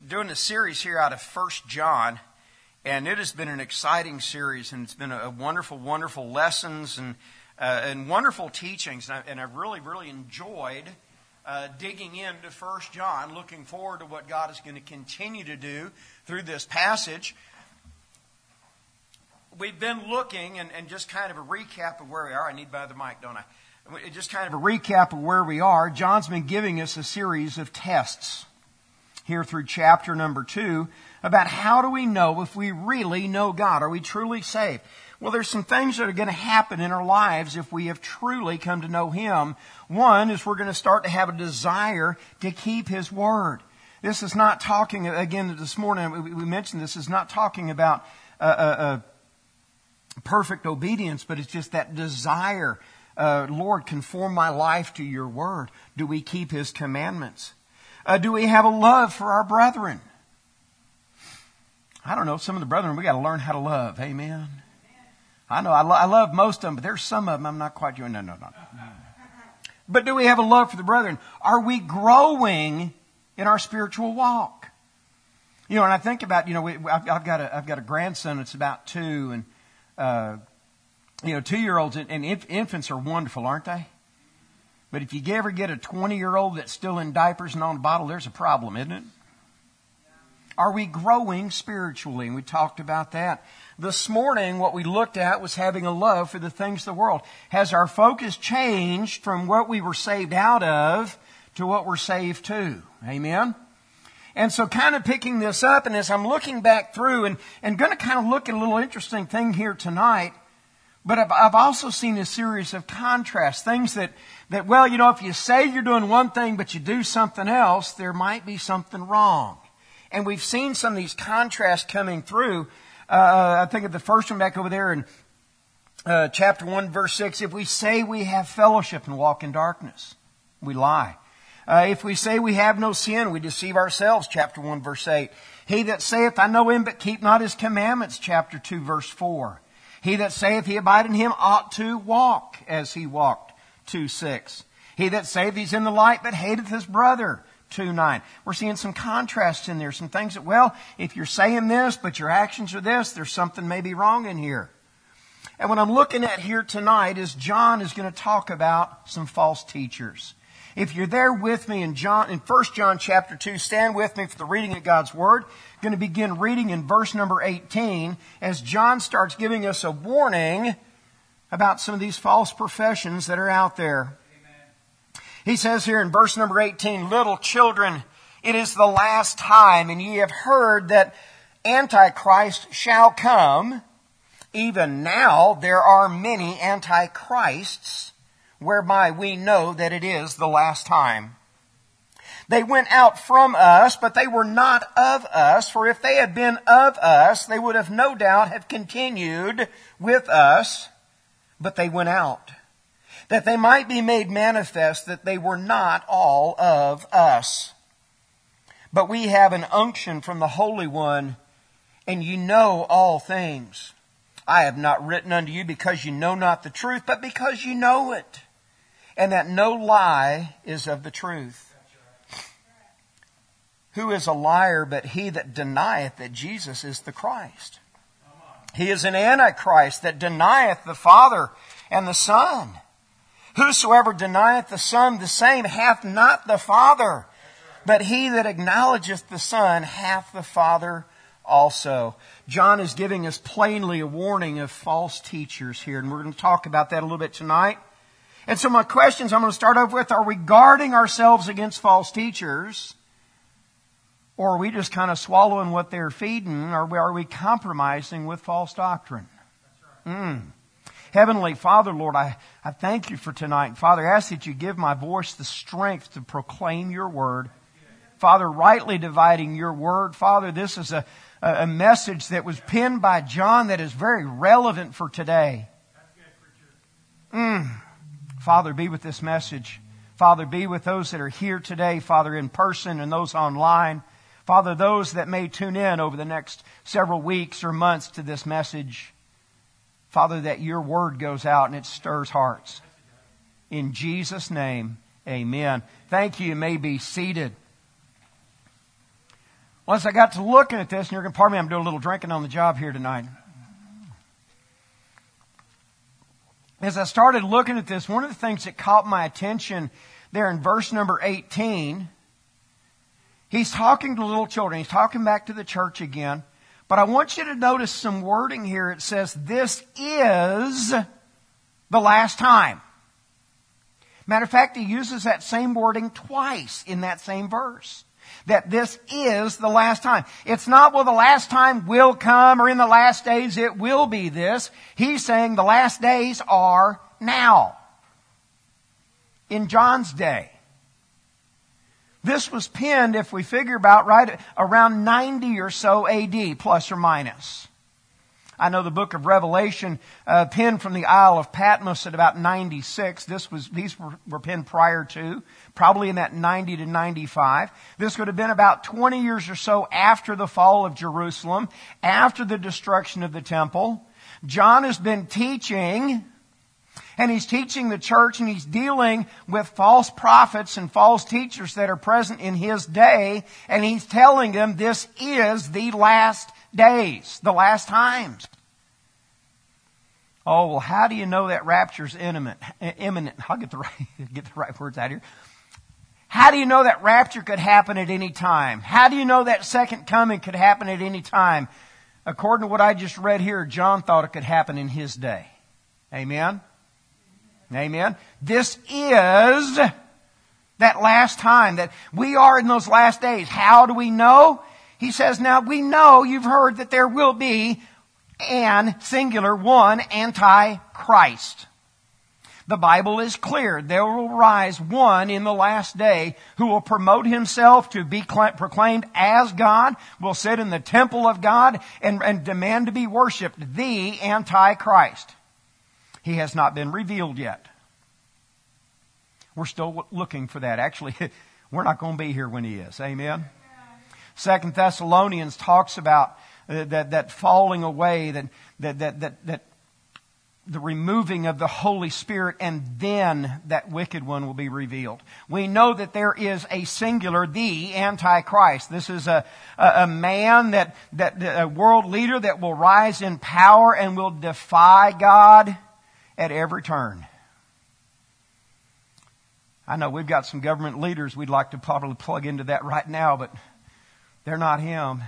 doing a series here out of 1 John, and it has been an exciting series, and it's been a wonderful, wonderful lessons and wonderful teachings, and I've really, really enjoyed digging into 1 John, looking forward to what God is going to continue to do through this passage. We've been looking, and just kind of a recap of where we are. I need my other mic, don't I? Just kind of a recap of where we are. John's been giving us a series of tests here through chapter number 2 about how do we know if we really know God? Are we truly saved? Well, there's some things that are going to happen in our lives if we have truly come to know Him. One is we're going to start to have a desire to keep His Word. This is not talking, again, this morning we mentioned this is not talking about perfect obedience, but it's just that desire. Lord, conform my life to your word. Do we keep His commandments? Do we have a love for our brethren? I don't know, some of the brethren, we got to learn how to love. Amen. I know, I love most of them, but there's some of them I'm not quite doing. No. But do we have a love for the brethren? Are we growing in our spiritual walk? You know, and I think about, I've got a grandson that's about 2, and 2-year-olds and infants are wonderful, aren't they? But if you ever get a 20-year-old that's still in diapers and on a bottle, there's a problem, isn't it? Are we growing spiritually? And we talked about that. This morning, what we looked at was having a love for the things of the world. Has our focus changed from what we were saved out of to what we're saved to? Amen? And so kind of picking this up, and as I'm looking back through and going to kind of look at a little interesting thing here tonight, but I've also seen a series of contrasts, things that if you say you're doing one thing but you do something else, there might be something wrong. And we've seen some of these contrasts coming through. I think of the first one back over there in chapter 1, verse 6. If we say we have fellowship and walk in darkness, we lie. If we say we have no sin, we deceive ourselves, chapter 1, verse 8. He that saith, I know him, but keep not his commandments, chapter 2, verse 4. He that saith he abide in him ought to walk as he walked, 2:6. He that saith he's in the light, but hateth his brother, 2:9. We're seeing some contrasts in there, some things that, if you're saying this, but your actions are this, there's something maybe wrong in here. And what I'm looking at here tonight is John is going to talk about some false teachers. If you're there with me in 1 John chapter 2, stand with me for the reading of God's Word. I'm going to begin reading in verse number 18 as John starts giving us a warning about some of these false professions that are out there. Amen. He says here in verse number 18, Little children, it is the last time, and ye have heard that Antichrist shall come. Even now there are many Antichrists, whereby we know that it is the last time. They went out from us, but they were not of us. For if they had been of us, they would have no doubt have continued with us. But they went out, that they might be made manifest that they were not all of us. But we have an unction from the Holy One, and you know all things. I have not written unto you because you know not the truth, but because you know it, and that no lie is of the truth. Who is a liar but he that denieth that Jesus is the Christ? He is an Antichrist that denieth the Father and the Son. Whosoever denieth the Son, the same hath not the Father. But he that acknowledgeth the Son hath the Father also. John is giving us plainly a warning of false teachers here, and we're going to talk about that a little bit tonight. And so my questions I'm going to start off with, are we guarding ourselves against false teachers? Or are we just kind of swallowing what they're feeding? Or are we compromising with false doctrine? Heavenly Father, Lord, I thank you for tonight. Father, I ask that you give my voice the strength to proclaim your word. Father, rightly dividing your word. Father, this is a message that was penned by John that is very relevant for today. Father, be with this message. Father, be with those that are here today, Father, in person and those online. Father, those that may tune in over the next several weeks or months to this message. Father, that your word goes out and it stirs hearts. In Jesus' name, amen. Thank you. You may be seated. Once I got to looking at this, and you're going to pardon me, I'm doing a little drinking on the job here tonight. As I started looking at this, one of the things that caught my attention there in verse number 18, he's talking to little children. He's talking back to the church again. But I want you to notice some wording here. It says, this is the last time. Matter of fact, he uses that same wording twice in that same verse. That this is the last time. It's not, well, the last time will come, or in the last days it will be this. He's saying the last days are now. In John's day. This was penned, if we figure about right, around 90 or so AD, plus or minus. I know the book of Revelation, penned from the Isle of Patmos at about 96. These were penned prior to, probably in that 90 to 95. This would have been about 20 years or so after the fall of Jerusalem, after the destruction of the temple. John has been teaching, and he's teaching the church, and he's dealing with false prophets and false teachers that are present in his day, and he's telling them this is the last days, the last times. Oh, well, how do you know that rapture's imminent? I'll get the right words out here. How do you know that rapture could happen at any time? How do you know that second coming could happen at any time? According to what I just read here, John thought it could happen in his day. Amen? Amen. This is that last time, that we are in those last days. How do we know? He says, now we know, you've heard that there will be one Antichrist. The Bible is clear. There will rise one in the last day who will promote himself to be proclaimed as God, will sit in the temple of God and demand to be worshipped. The Antichrist. He has not been revealed yet. We're still looking for that. Actually, we're not going to be here when he is. Amen? 2 Thessalonians talks about that falling away, that the removing of the Holy Spirit, and then that wicked one will be revealed. We know that there is a singular, the Antichrist. This is a man a world leader that will rise in power and will defy God at every turn. I know we've got some government leaders we'd like to probably plug into that right now, but they're not him.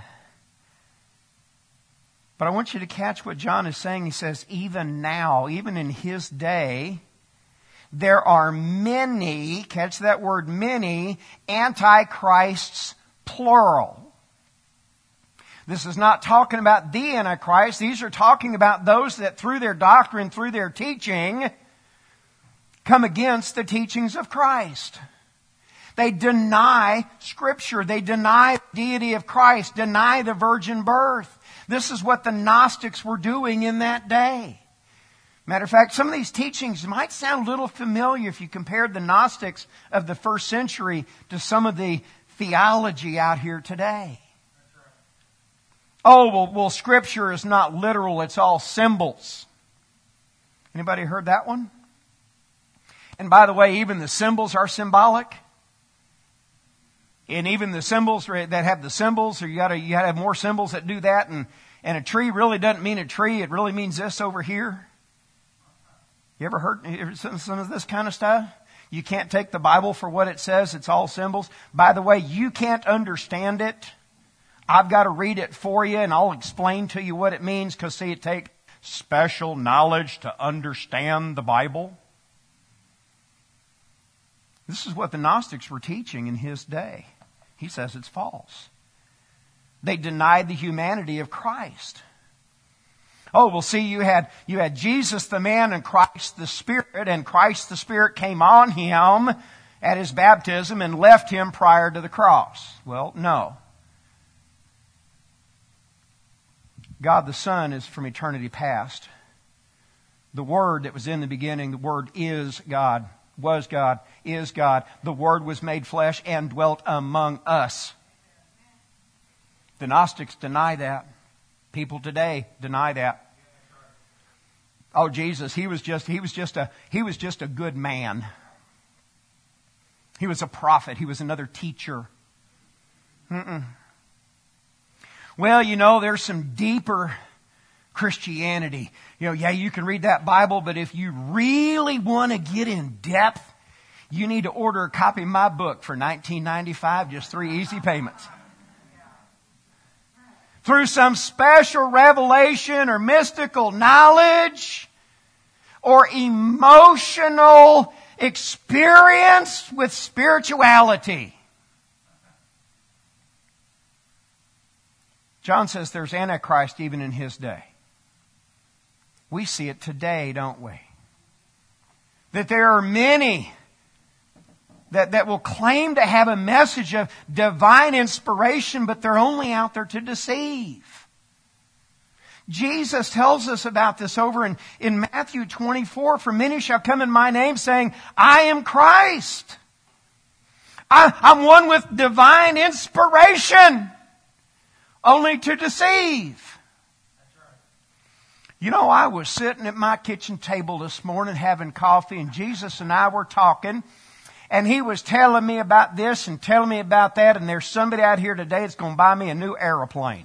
But I want you to catch what John is saying. He says, even now, even in his day, there are many, catch that word, many antichrists, plural. This is not talking about the Antichrist. These are talking about those that through their doctrine, through their teaching, come against the teachings of Christ. They deny Scripture. They deny the deity of Christ, deny the virgin birth. This is what the Gnostics were doing in that day. Matter of fact, some of these teachings might sound a little familiar if you compared the Gnostics of the first century to some of the theology out here today. Oh, well, Scripture is not literal, it's all symbols. Anybody heard that one? And by the way, even the symbols are symbolic. And even the symbols that have the symbols, or you gotta have more symbols that do that, and a tree really doesn't mean a tree, it really means this over here. You ever heard some of this kind of stuff? You can't take the Bible for what it says, it's all symbols. By the way, you can't understand it. I've got to read it for you, and I'll explain to you what it means, because see, it takes special knowledge to understand the Bible. This is what the Gnostics were teaching in his day. He says it's false. They denied the humanity of Christ. Oh, well, see, you had Jesus the man and Christ the Spirit, and Christ the Spirit came on him at his baptism and left him prior to the cross. Well, no. God the Son is from eternity past. The Word that was in the beginning, the Word is God. Was God, is God. The Word was made flesh and dwelt among us. The Gnostics deny that. People today deny that. Oh, Jesus, he was just a good man. He was a prophet. He was another teacher. Well, there's some deeper Christianity. Yeah, you can read that Bible, but if you really want to get in depth, you need to order a copy of my book for $19.95, just 3 easy payments. Through some special revelation or mystical knowledge or emotional experience with spirituality. John says there's Antichrist even in his day. We see it today, don't we? That there are many that will claim to have a message of divine inspiration, but they're only out there to deceive. Jesus tells us about this over in Matthew 24. For many shall come in my name saying, I am Christ. I'm one with divine inspiration, only to deceive. I was sitting at my kitchen table this morning having coffee, and Jesus and I were talking. And he was telling me about this and telling me about that. And there's somebody out here today that's going to buy me a new airplane.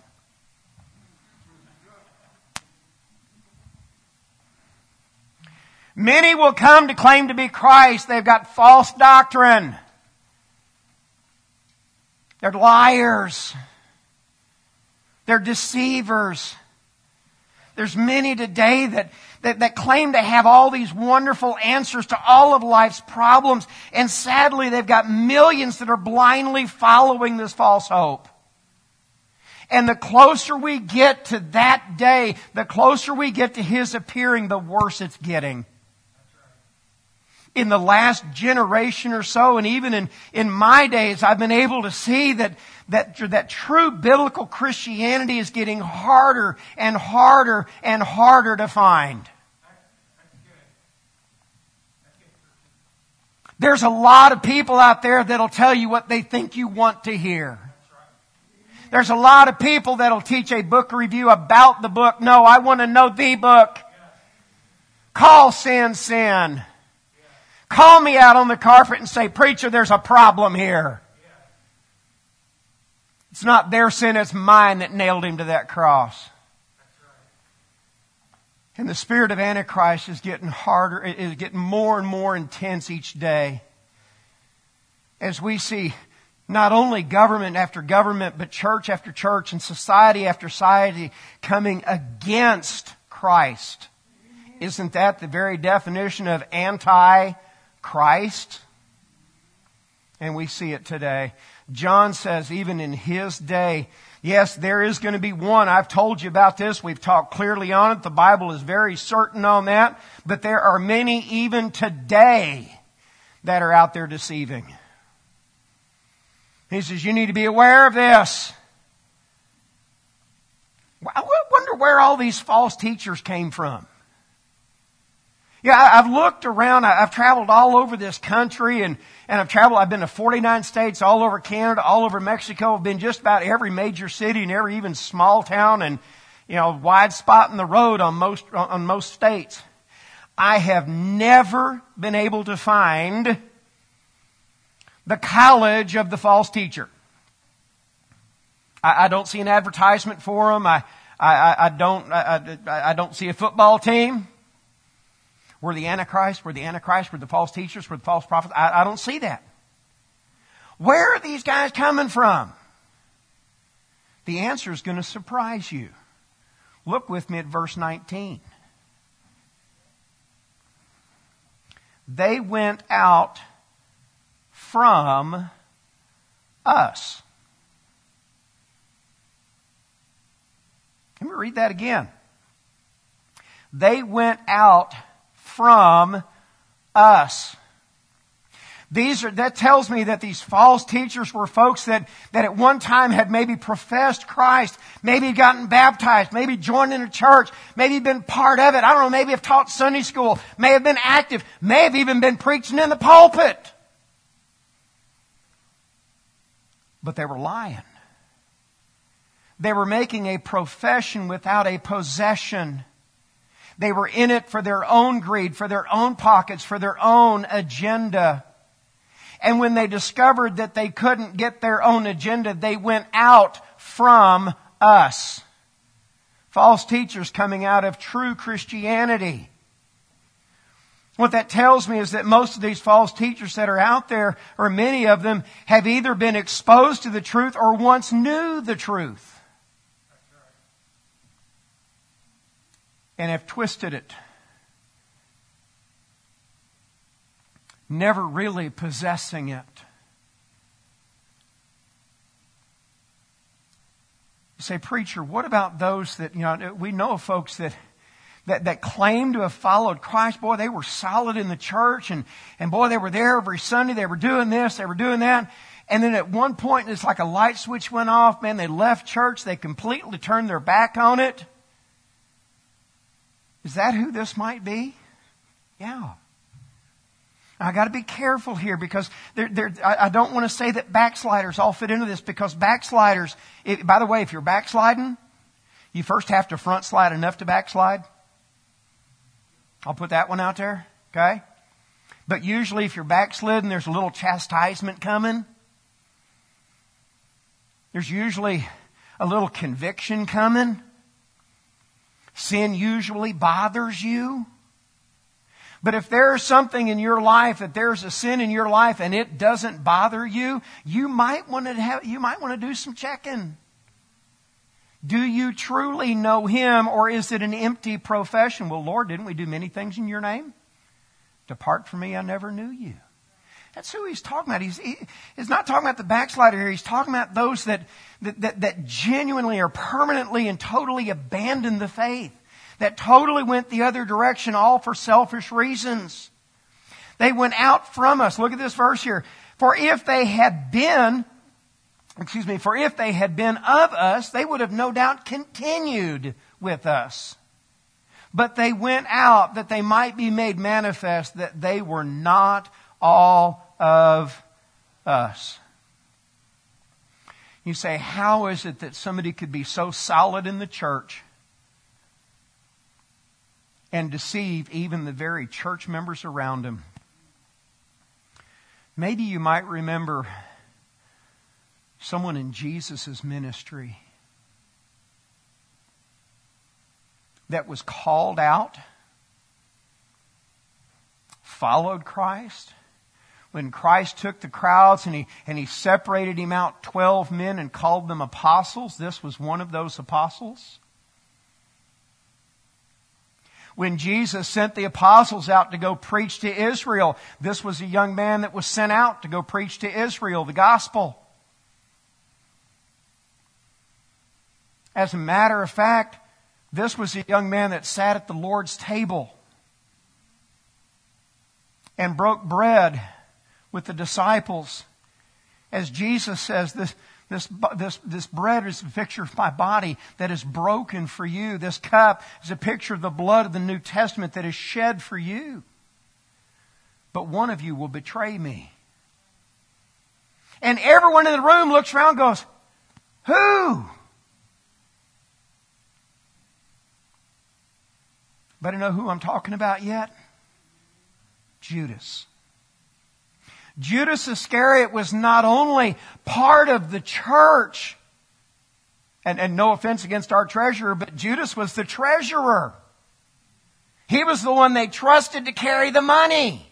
Many will come to claim to be Christ. They've got false doctrine. They're liars. They're deceivers. There's many today that claim to have all these wonderful answers to all of life's problems. And sadly, they've got millions that are blindly following this false hope. And the closer we get to that day, the closer we get to His appearing, the worse it's getting. In the last generation or so, and even in my days, I've been able to see that true biblical Christianity is getting harder and harder and harder to find. There's a lot of people out there that'll tell you what they think you want to hear. There's a lot of people that'll teach a book review about the book. No, I want to know the book. Call sin, sin. Call me out on the carpet and say, preacher, there's a problem here. It's not their sin, it's mine that nailed Him to that cross. And the spirit of Antichrist is getting harder, is getting more and more intense each day. As we see not only government after government, but church after church and society after society coming against Christ. Isn't that the very definition of anti-Christ? And we see it today. John says even in his day, yes, there is going to be one. I've told you about this. We've talked clearly on it. The Bible is very certain on that. But there are many even today that are out there deceiving. He says, you need to be aware of this. I wonder where all these false teachers came from. Yeah, I've looked around. I've traveled all over this country and I've been to 49 states, all over Canada, all over Mexico. I've been just about every major city and every even small town and, wide spot in the road on most states. I have never been able to find the college of the false teacher. I don't see an advertisement for them. I don't see a football team. We're the Antichrist, we're the false teachers, we're the false prophets. I don't see that. Where are these guys coming from? The answer is going to surprise you. Look with me at verse 19. They went out from us. Let me read that again. They went out from us. That tells me that these false teachers were folks that at one time had maybe professed Christ, maybe gotten baptized, maybe joined in a church, maybe been part of it. I don't know, maybe have taught Sunday school, may have been active, may have even been preaching in the pulpit. But they were lying. They were making a profession without a possession. They were in it for their own greed, for their own pockets, for their own agenda. And when they discovered that they couldn't get their own agenda, they went out from us. False teachers coming out of true Christianity. What that tells me is that most of these false teachers that are out there, or many of them, have either been exposed to the truth or once knew the truth. And have twisted it. Never really possessing it. You say, preacher, what about those that, we know of folks that claim to have followed Christ. Boy, they were solid in the church and boy, they were there every Sunday. They were doing this, they were doing that. And then at one point, it's like a light switch went off. Man, they left church. They completely turned their back on it. Is that who this might be? Yeah. I got to be careful here because I don't want to say that backsliders all fit into this, because backsliders, by the way, if you're backsliding, you first have to front slide enough to backslide. I'll put that one out there, okay? But usually if you're backslidden, there's a little chastisement coming. There's usually a little conviction coming. Sin usually bothers you. But if there's something in your life, if there's a sin in your life and it doesn't bother you, you might want to do some checking. Do you truly know Him, or is it an empty profession? Well, Lord, didn't we do many things in your name? Depart from me, I never knew you. That's who He's talking about. He's not talking about the backslider here. He's talking about those that genuinely or permanently and totally abandoned the faith. That totally went the other direction, all for selfish reasons. They went out from us. Look at this verse here. For if they had been of us, they would have no doubt continued with us. But they went out that they might be made manifest that they were not all of us. You say, how is it that somebody could be so solid in the church and deceive even the very church members around him? Maybe you might remember someone in Jesus' ministry that was called out, followed Christ. When Christ took the crowds and he separated him out 12 men and called them apostles, this was one of those apostles. When Jesus sent the apostles out to go preach to Israel, this was a young man that was sent out to go preach to Israel the gospel. As a matter of fact, this was a young man that sat at the Lord's table and broke bread with the disciples. As Jesus says, this bread is a picture of my body that is broken for you. This cup is a picture of the blood of the New Testament that is shed for you. But one of you will betray me. And everyone in the room looks around and goes, who? Better know who I'm talking about yet? Judas. Judas Iscariot was not only part of the church, and no offense against our treasurer, but Judas was the treasurer. He was the one they trusted to carry the money.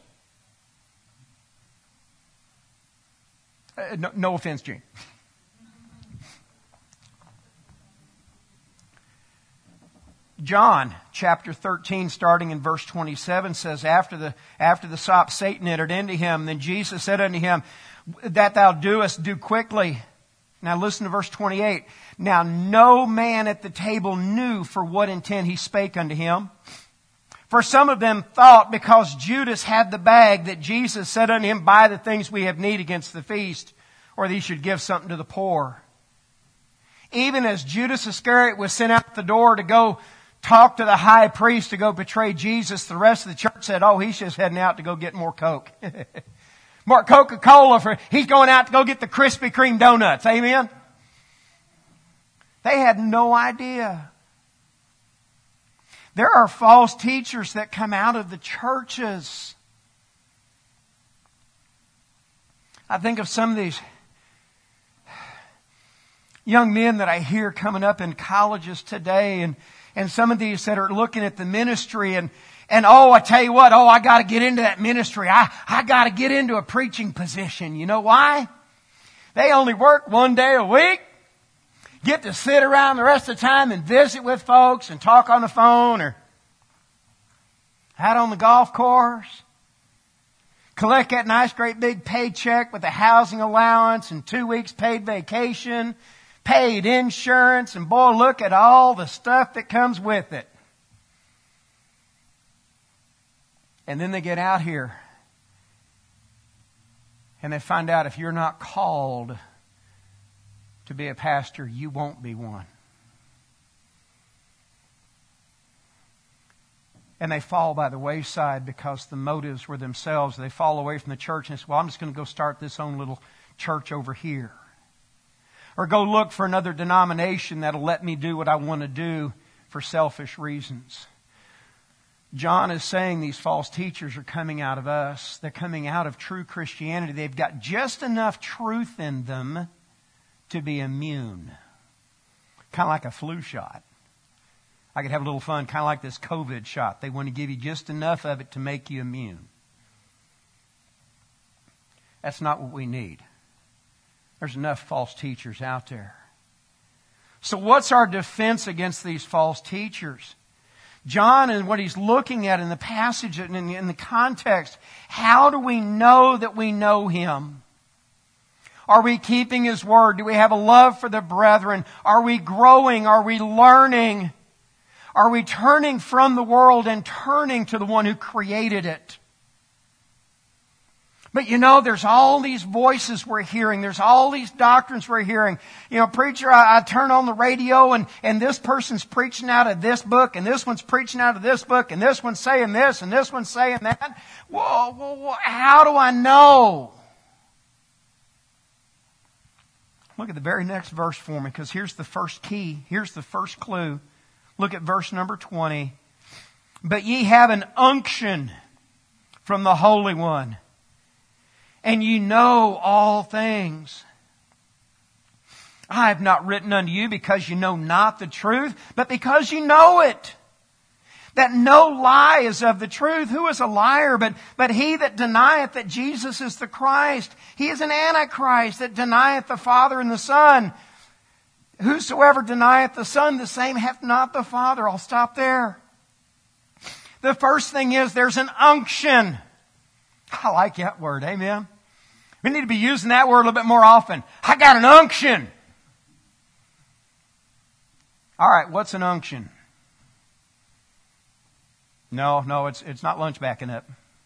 No offense, Gene. John chapter 13, starting in verse 27, says, After the sop, Satan entered into him. Then Jesus said unto him, That thou doest, do quickly. Now listen to verse 28. Now no man at the table knew for what intent he spake unto him. For some of them thought, because Judas had the bag, that Jesus said unto him, Buy the things we have need against the feast, or that he should give something to the poor. Even as Judas Iscariot was sent out the door to go talk to the high priest to go betray Jesus, the rest of the church said, oh, he's just heading out to go get more Coke. More Coca-Cola. He's going out to go get the Krispy Kreme donuts. Amen? They had no idea. There are false teachers that come out of the churches. I think of some of these young men that I hear coming up in colleges today, and some of these that are looking at the ministry and I tell you what, I got to get into that ministry. I got to get into a preaching position. You know why? They only work one day a week, get to sit around the rest of the time and visit with folks and talk on the phone or out on the golf course. Collect that nice great big paycheck with a housing allowance and 2 weeks paid vacation, paid insurance, and boy, look at all the stuff that comes with it. And then they get out here and they find out if you're not called to be a pastor, you won't be one. And they fall by the wayside because the motives were themselves. They fall away from the church and say, well, I'm just going to go start this own little church over here. Or go look for another denomination that'll let me do what I want to do for selfish reasons. John is saying these false teachers are coming out of us. They're coming out of true Christianity. They've got just enough truth in them to be immune. Kind of like a flu shot. I could have a little fun, kind of like this COVID shot. They want to give you just enough of it to make you immune. That's not what we need. There's enough false teachers out there. So what's our defense against these false teachers? John, and what he's looking at in the passage and in the context, how do we know that we know Him? Are we keeping His Word? Do we have a love for the brethren? Are we growing? Are we learning? Are we turning from the world and turning to the one who created it? But you know, there's all these voices we're hearing. There's all these doctrines we're hearing. You know, preacher, I turn on the radio and this person's preaching out of this book and this one's preaching out of this book and this one's saying this and this one's saying that. Whoa, how do I know? Look at the very next verse for me, because here's the first key. Here's the first clue. Look at verse number 20. But ye have an unction from the Holy One, and ye know all things. I have not written unto you because you know not the truth, but because you know it, that no lie is of the truth. Who is a liar but he that denieth that Jesus is the Christ? He is an antichrist that denieth the Father and the Son. Whosoever denieth the Son, the same hath not the Father. I'll stop there. The first thing is there's an unction. I like that word. Amen. We need to be using that word a little bit more often. I got an unction. All right, what's an unction? No, it's not lunch backing up.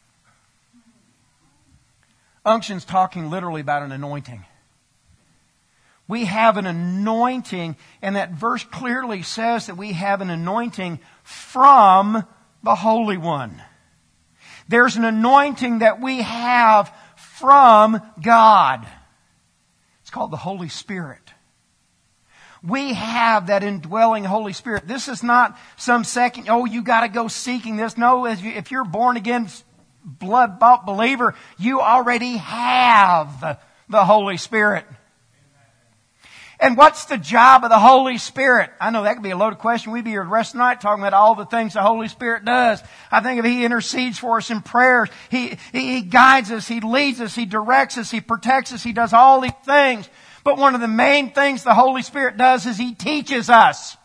Unction's talking literally about an anointing. We have an anointing, and that verse clearly says that we have an anointing from the Holy One. There's an anointing that we have from God. It's called the Holy Spirit. We have that indwelling Holy Spirit. This is not some second, you got to go seeking this. No, if you're born again, blood-bought believer, you already have the Holy Spirit. And what's the job of the Holy Spirit? I know that could be a loaded question. We'd be here the rest of the night talking about all the things the Holy Spirit does. I think if He intercedes for us in prayers, He guides us, He leads us, He directs us, He protects us, He does all these things. But one of the main things the Holy Spirit does is He teaches us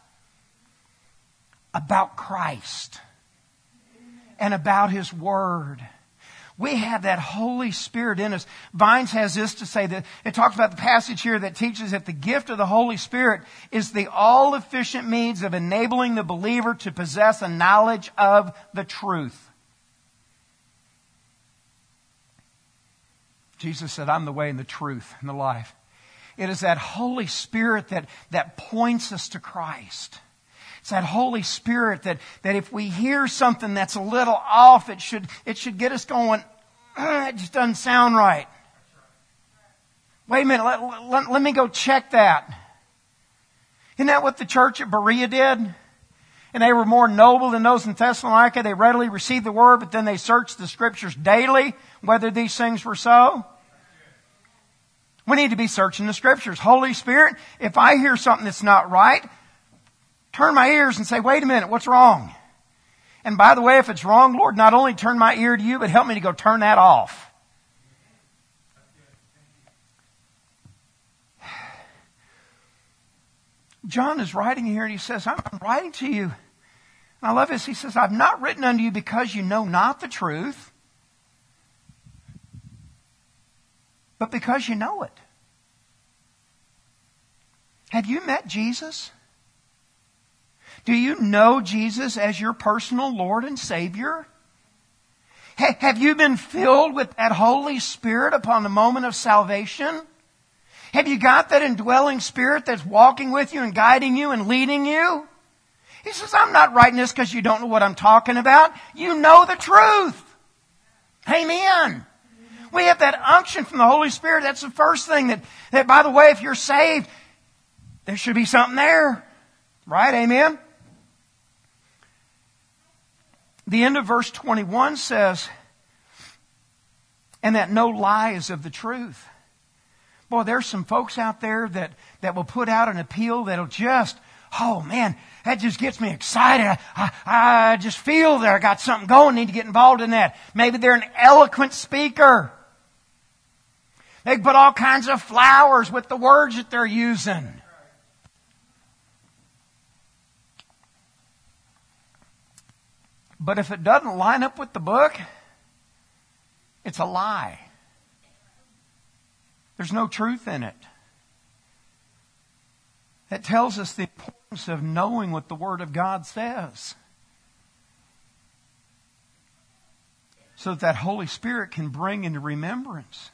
about Christ and about His Word. We have that Holy Spirit in us. Vines has this to say, that it talks about the passage here that teaches that the gift of the Holy Spirit is the all-efficient means of enabling the believer to possess a knowledge of the truth. Jesus said, I'm the way and the truth and the life. It is that Holy Spirit that points us to Christ. It's that Holy Spirit that if we hear something that's a little off, it should get us going, it just doesn't sound right. Wait a minute, let me go check that. Isn't that what the church at Berea did? And they were more noble than those in Thessalonica. They readily received the word, but then they searched the Scriptures daily, whether these things were so. We need to be searching the Scriptures. Holy Spirit, if I hear something that's not right, turn my ears and say, wait a minute, what's wrong? And by the way, if it's wrong, Lord, not only turn my ear to you, but help me to go turn that off. John is writing here and he says, I'm writing to you. And I love this. He says, I've not written unto you because you know not the truth, but because you know it. Have you met Jesus? Do you know Jesus as your personal Lord and Savior? Have you been filled with that Holy Spirit upon the moment of salvation? Have you got that indwelling Spirit that's walking with you and guiding you and leading you? He says, I'm not writing this because you don't know what I'm talking about. You know the truth. Amen. We have that unction from the Holy Spirit. That's the first thing that by the way, if you're saved, there should be something there. Right? Amen? The end of verse 21 says, and that no lie is of the truth. Boy, there's some folks out there that will put out an appeal that'll just, oh man, that just gets me excited. I just feel that I got something going, need to get involved in that. Maybe they're an eloquent speaker. They put all kinds of flowers with the words that they're using. But if it doesn't line up with the book, it's a lie. There's no truth in it. That tells us the importance of knowing what the Word of God says, so that Holy Spirit can bring into remembrance.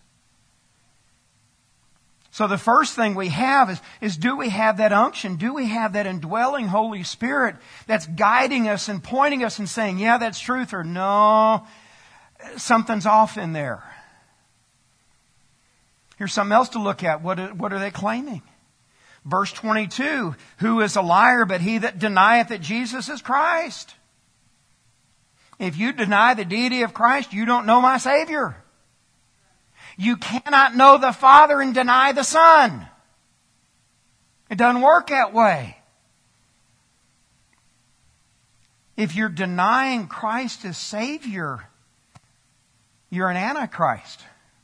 So the first thing we have is do we have that unction? Do we have that indwelling Holy Spirit that's guiding us and pointing us and saying, yeah, that's truth, or no, something's off in there. Here's something else to look at. What are they claiming? Verse 22, who is a liar but he that denieth that Jesus is Christ? If you deny the deity of Christ, you don't know my Savior. You cannot know the Father and deny the Son. It doesn't work that way. If you're denying Christ as Savior, you're an Antichrist.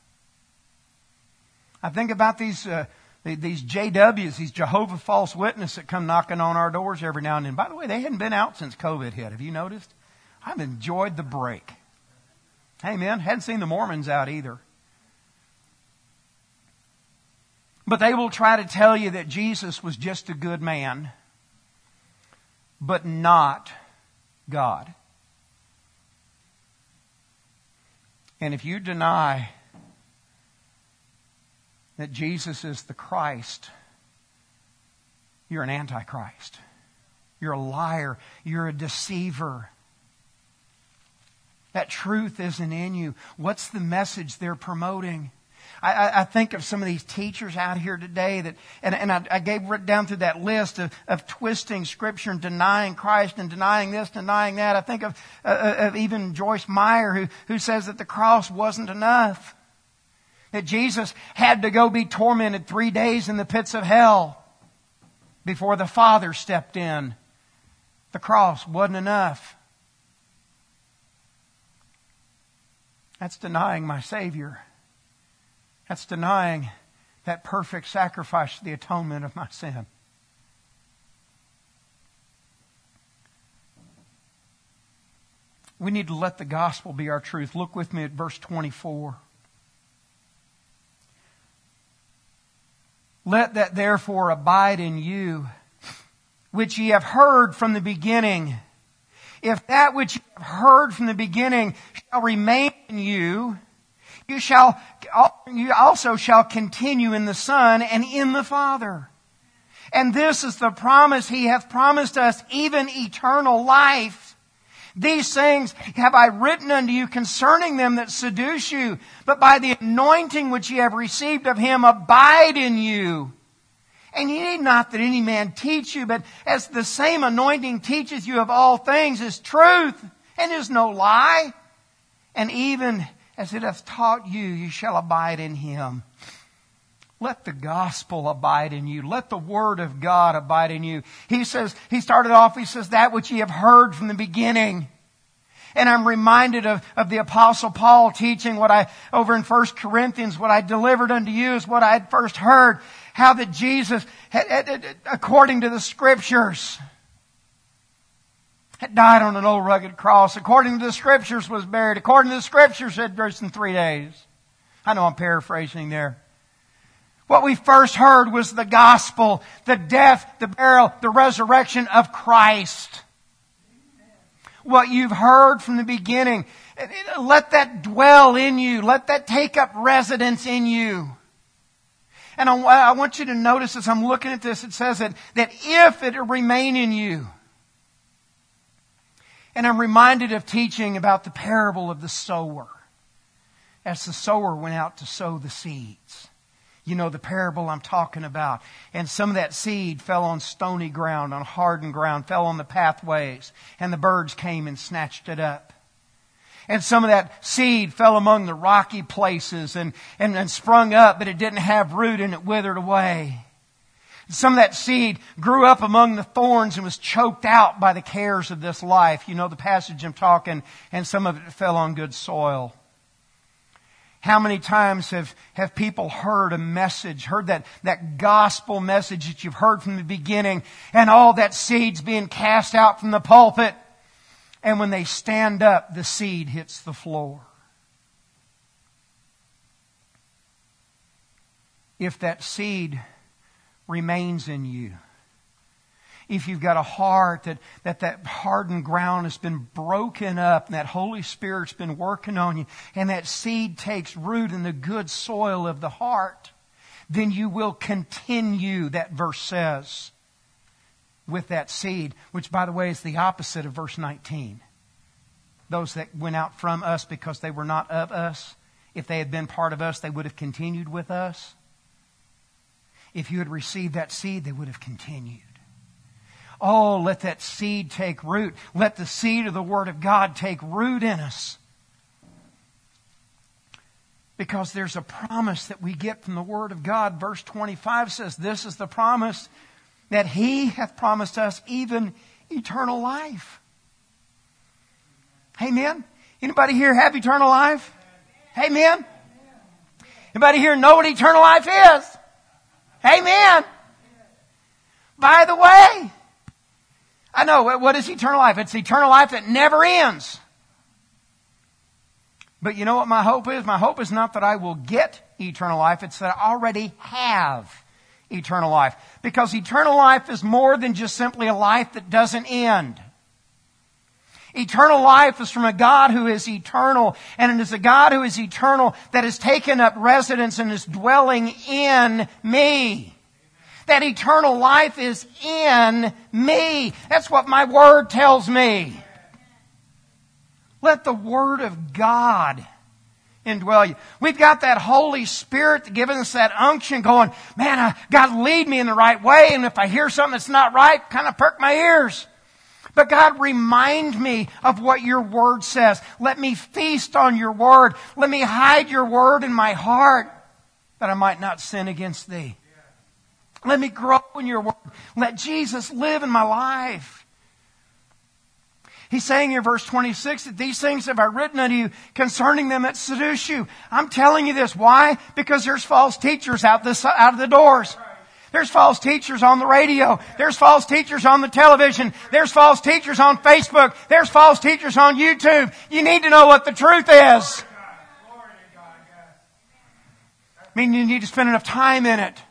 I think about these JWs, these Jehovah False Witnesses that come knocking on our doors every now and then. By the way, they hadn't been out since COVID hit. Have you noticed? I've enjoyed the break. Hey, man, hadn't seen the Mormons out either. But they will try to tell you that Jesus was just a good man, but not God. And if you deny that Jesus is the Christ, you're an antichrist. You're a liar. You're a deceiver. That truth isn't in you. What's the message they're promoting? I think of some of these teachers out here today that, and I gave right down through that list of twisting Scripture and denying Christ and denying this, denying that. I think of even Joyce Meyer who says that the cross wasn't enough. That Jesus had to go be tormented 3 days in the pits of hell before the Father stepped in. The cross wasn't enough. That's denying my Savior. That's denying that perfect sacrifice for the atonement of my sin. We need to let the gospel be our truth. Look with me at verse 24. Let that therefore abide in you, which ye have heard from the beginning. If that which ye have heard from the beginning shall remain in you, you also shall continue in the Son and in the Father. And this is the promise He hath promised us, even eternal life. These things have I written unto you concerning them that seduce you. But by the anointing which ye have received of Him abide in you. And ye need not that any man teach you, but as the same anointing teacheth you of all things is truth and is no lie. And even as it hath taught you, you shall abide in Him. Let the gospel abide in you. Let the word of God abide in you. He says, he started off, he says, that which ye have heard from the beginning. And I'm reminded of the Apostle Paul teaching over in 1 Corinthians, what I delivered unto you is what I had first heard. How that Jesus, according to the Scriptures, had died on an old rugged cross. According to the Scriptures was buried. According to the Scriptures had risen in 3 days. I know I'm paraphrasing there. What we first heard was the gospel, the death, the burial, the resurrection of Christ. What you've heard from the beginning, let that dwell in you. Let that take up residence in you. And I want you to notice as I'm looking at this, it says that if it remain in you. And I'm reminded of teaching about the parable of the sower. As the sower went out to sow the seeds. You know the parable I'm talking about. And some of that seed fell on stony ground, on hardened ground, fell on the pathways. And the birds came and snatched it up. And some of that seed fell among the rocky places and sprung up, but it didn't have root and it withered away. Some of that seed grew up among the thorns and was choked out by the cares of this life. You know the passage I'm talking, and some of it fell on good soil. How many times have people heard a message, heard that gospel message that you've heard from the beginning, and all that seed's being cast out from the pulpit, and when they stand up, the seed hits the floor. If that seed remains in you, if you've got a heart that hardened ground has been broken up and that Holy Spirit's been working on you and that seed takes root in the good soil of the heart, then you will continue, that verse says, with that seed, which by the way is the opposite of verse 19. Those that went out from us because they were not of us, if they had been part of us, they would have continued with us. If you had received that seed, they would have continued. Oh, let that seed take root. Let the seed of the Word of God take root in us. Because there's a promise that we get from the Word of God. Verse 25 says, this is the promise that He hath promised us, even eternal life. Amen? Anybody here have eternal life? Amen? Anybody here know what eternal life is? Amen? By the way, I know, what is eternal life? It's eternal life that never ends. But you know what my hope is? My hope is not that I will get eternal life. It's that I already have eternal life. Because eternal life is more than just simply a life that doesn't end. Eternal life is from a God who is eternal. And it is a God who is eternal that has taken up residence and is dwelling in me. That eternal life is in me. That's what my Word tells me. Let the Word of God indwell you. We've got that Holy Spirit giving us that unction going, man, God lead me in the right way. And if I hear something that's not right, kind of perk my ears. But God, remind me of what your Word says. Let me feast on your Word. Let me hide your Word in my heart that I might not sin against thee. Let me grow in your Word. Let Jesus live in my life. He's saying here, verse 26, that these things have I written unto you concerning them that seduce you. I'm telling you this. Why? Because there's false teachers out of the doors. There's false teachers on the radio. There's false teachers on the television. There's false teachers on Facebook. There's false teachers on YouTube. You need to know what the truth is. I mean, you need to spend enough time in it.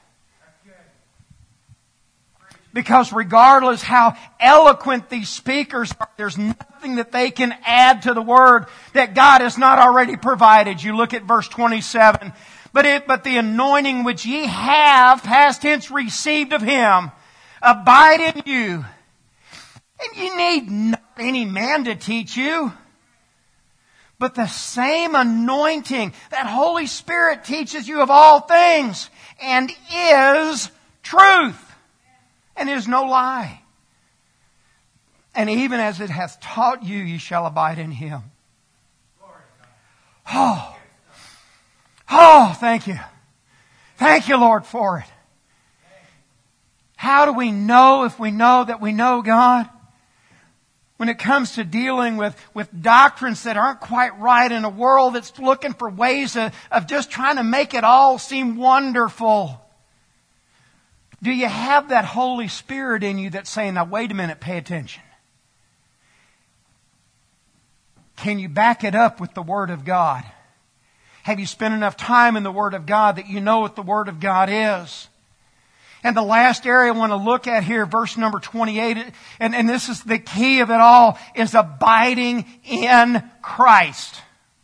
Because regardless how eloquent these speakers are, there's nothing that they can add to the Word that God has not already provided. You look at verse 27. But the anointing which ye have, past tense, received of Him, abide in you. And you need not any man to teach you. But the same anointing, that Holy Spirit teaches you of all things, and is truth. And is no lie. And even as it hath taught you, ye shall abide in Him. Oh, thank you. Thank you, Lord, for it. How do we know if we know that we know God? When it comes to dealing with doctrines that aren't quite right in a world that's looking for ways of just trying to make it all seem wonderful. Do you have that Holy Spirit in you that's saying, now wait a minute, pay attention? Can you back it up with the Word of God? Have you spent enough time in the Word of God that you know what the Word of God is? And the last area I want to look at here, verse number 28, and this is the key of it all, is abiding in Christ.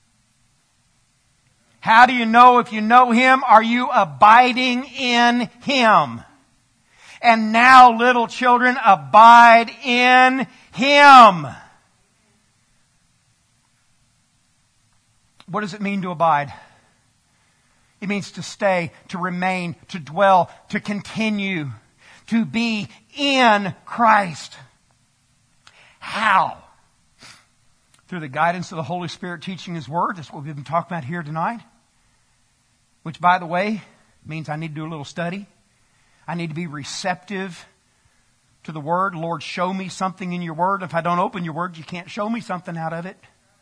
How do you know if you know Him? Are you abiding in Him? And now, little children, abide in Him. What does it mean to abide? It means to stay, to remain, to dwell, to continue, to be in Christ. How? Through the guidance of the Holy Spirit teaching His Word. That's what we've been talking about here tonight. Which, by the way, means I need to do a little study. I need to be receptive to the Word. Lord, show me something in your Word. If I don't open your Word, you can't show me something out of it.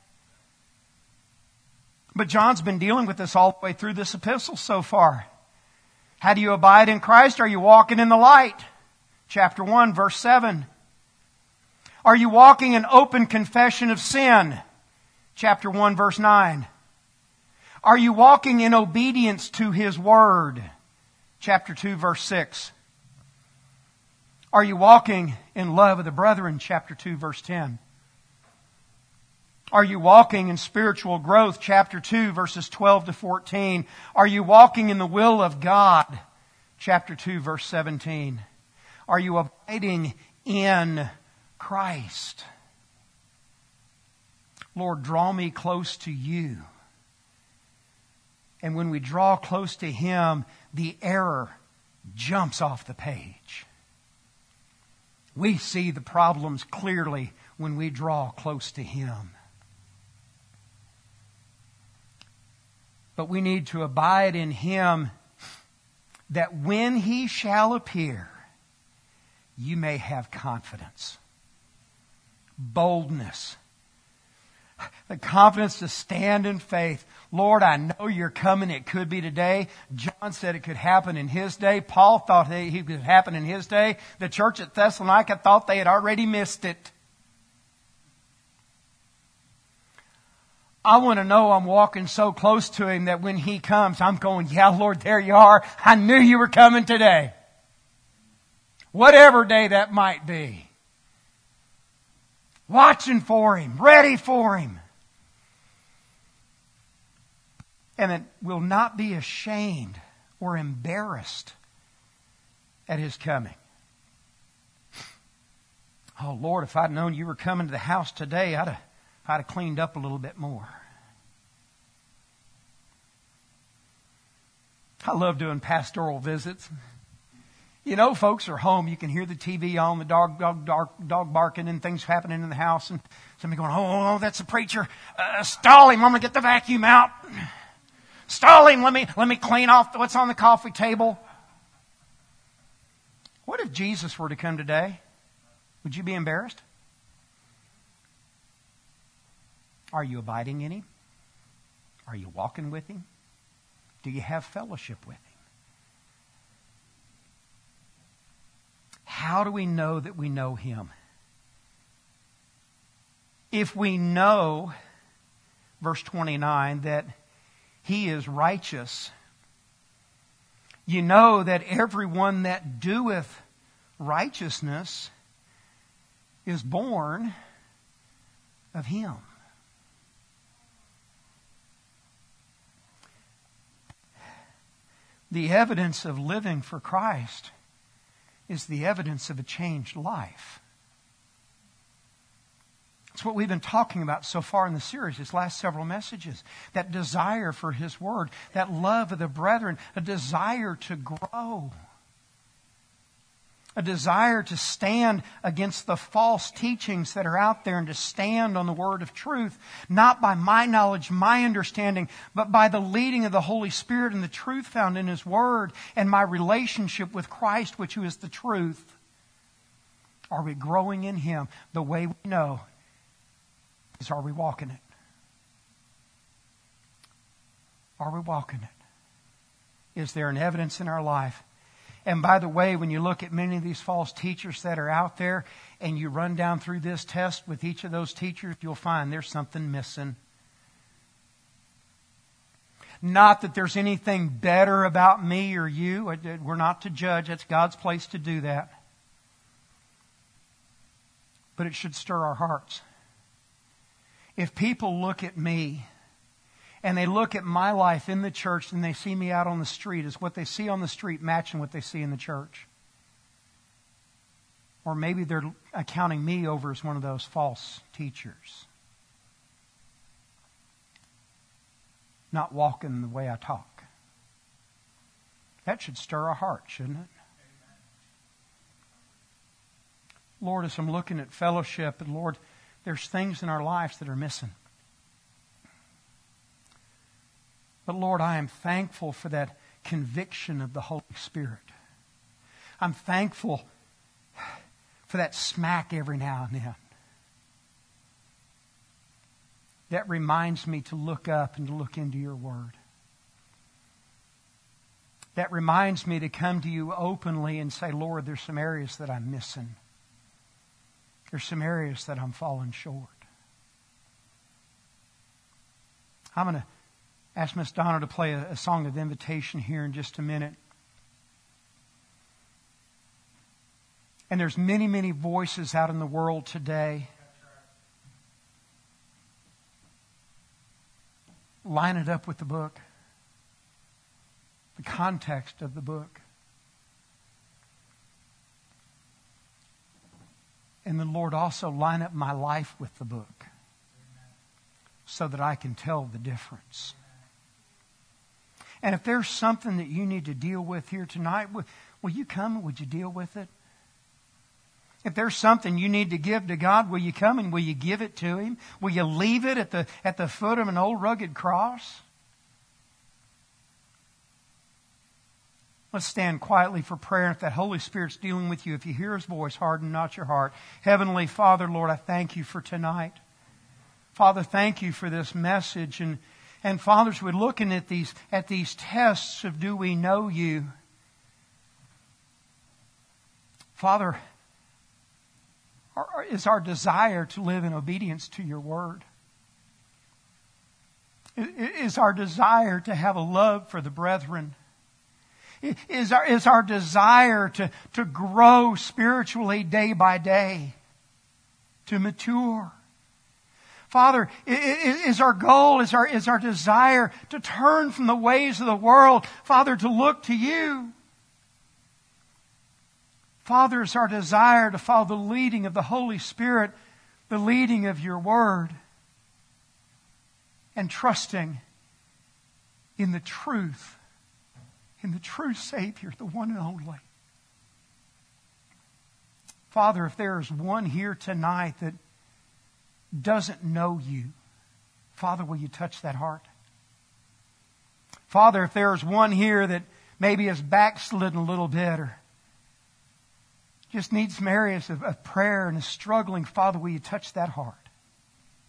But John's been dealing with this all the way through this epistle so far. How do you abide in Christ? Are you walking in the light? Chapter 1, verse 7. Are you walking in open confession of sin? Chapter 1, verse 9. Are you walking in obedience to His Word? Chapter 2, verse 6. Are you walking in love of the brethren? Chapter 2, verse 10. Are you walking in spiritual growth? Chapter 2, verses 12 to 14. Are you walking in the will of God? Chapter 2, verse 17. Are you abiding in Christ? Lord, draw me close to you. And when we draw close to Him, the error jumps off the page. We see the problems clearly when we draw close to Him. But we need to abide in Him, that when He shall appear, you may have confidence, boldness, the confidence to stand in faith. Lord, I know You're coming. It could be today. John said it could happen in his day. Paul thought it could happen in his day. The church at Thessalonica thought they had already missed it. I want to know I'm walking so close to Him that when He comes, I'm going, yeah, Lord, there You are. I knew You were coming today. Whatever day that might be. Watching for Him, ready for Him. And that we'll not be ashamed or embarrassed at His coming. Oh, Lord, if I'd known You were coming to the house today, I'd have cleaned up a little bit more. I love doing pastoral visits. You know, folks are home. You can hear the TV on, the dog barking and things happening in the house. And somebody going, oh, that's the preacher. Stall him. I'm going to get the vacuum out. Stall him. Let me clean off what's on the coffee table. What if Jesus were to come today? Would you be embarrassed? Are you abiding in Him? Are you walking with Him? Do you have fellowship with Him? How do we know that we know Him? If we know, verse 29, that He is righteous, you know that everyone that doeth righteousness is born of Him. The evidence of living for Christ is the evidence of a changed life. It's what we've been talking about so far in the series, these last several messages. That desire for His Word, that love of the brethren, a desire to grow. a desire to stand against the false teachings that are out there and to stand on the word of truth, not by my knowledge, my understanding, but by the leading of the Holy Spirit and the truth found in His Word and my relationship with Christ, which is the truth. Are we growing in Him? The way we know is, are we walking it? Are we walking it? Is there an evidence in our life? And by the way, when you look at many of these false teachers that are out there and you run down through this test with each of those teachers, you'll find there's something missing. Not that there's anything better about me or you. We're not to judge. That's God's place to do that. But it should stir our hearts. If people look at me and they look at my life in the church and they see me out on the street, is what they see on the street matching what they see in the church? Or maybe they're accounting me over as one of those false teachers. Not walking the way I talk. That should stir our heart, shouldn't it? Lord, as I'm looking at fellowship, and Lord, there's things in our lives that are missing. But Lord, I am thankful for that conviction of the Holy Spirit. I'm thankful for that smack every now and then. That reminds me to look up and to look into your Word. That reminds me to come to you openly and say, Lord, there's some areas that I'm missing. There's some areas that I'm falling short. I'm going to ask Miss Donna to play a song of invitation here in just a minute. And there's many, many voices out in the world today. Line it up with the book. The context of the book. And then, Lord, also line up my life with the book so that I can tell the difference. And if there's something that you need to deal with here tonight, will you come and would you deal with it? If there's something you need to give to God, will you come and will you give it to Him? Will you leave it at the foot of an old rugged cross? Let's stand quietly for prayer. If that Holy Spirit's dealing with you, if you hear His voice, harden not your heart. Heavenly Father, Lord, I thank you for tonight. Father, thank you for this message. And fathers, we're looking at these tests of do we know you? Father, is our desire to live in obedience to your word? Is our desire to have a love for the brethren? Is our desire to grow spiritually day by day? To mature? Father, is our goal, is our desire to turn from the ways of the world, Father, to look to you? Father, is our desire to follow the leading of the Holy Spirit, the leading of your word, and trusting in the true Savior, the one and only. Father, if there is one here tonight that doesn't know you, Father, will you touch that heart? Father, if there is one here that maybe is backslidden a little bit or just needs some areas of prayer and is struggling, Father, will you touch that heart?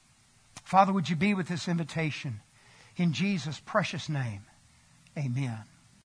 Father, would you be with this invitation? In Jesus' precious name, amen.